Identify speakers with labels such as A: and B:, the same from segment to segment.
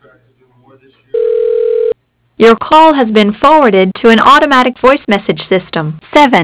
A: Your call has been forwarded to an automatic voice message system.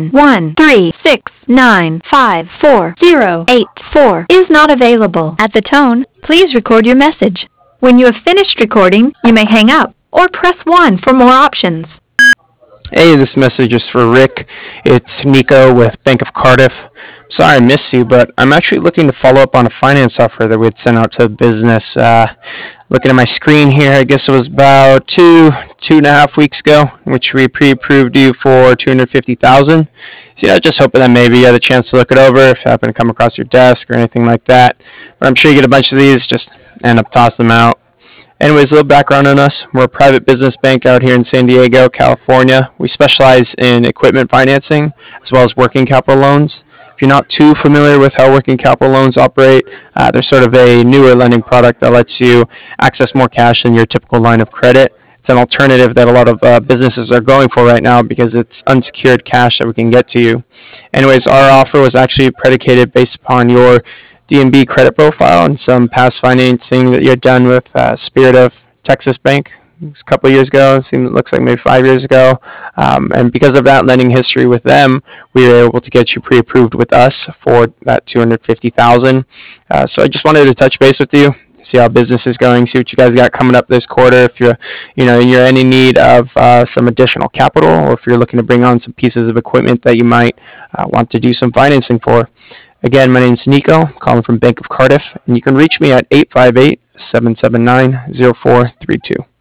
A: 71369548084 is not available. At the tone, please record your message. When you have finished recording, you may hang up or press 1 for more options.
B: Hey, this message is for Rick. It's Nico with Bank of Cardiff. Sorry I missed you, but I'm actually looking to follow up on a finance offer that we had sent out to the business. Looking at my screen here, I guess it was about two and a half weeks ago, which we pre-approved you for $250,000. So just hoping that maybe you had a chance to look it over if you happen to come across your desk or anything like that. But I'm sure you get a bunch of these, just end up tossing them out. Anyways, a little background on us. We're a private business bank out here in San Diego, California. We specialize in equipment financing as well as working capital loans. If you're not too familiar with how working capital loans operate, they're sort of a newer lending product that lets you access more cash than your typical line of credit. It's an alternative that a lot of businesses are going for right now because it's unsecured cash that we can get to you. Anyways, our offer was actually predicated based upon your D&B credit profile and some past financing that you had done with Spirit of Texas Bank a couple of years ago. It looks like maybe 5 years ago. And because of that lending history with them, we were able to get you pre-approved with us for that $250,000. So I just wanted to touch base with you, see how business is going, see what you guys got coming up this quarter. If you're in any need of some additional capital, or if you're looking to bring on some pieces of equipment that you might want to do some financing for. Again, my name is Nico, calling from Bank of Cardiff, and you can reach me at 858-779-0432.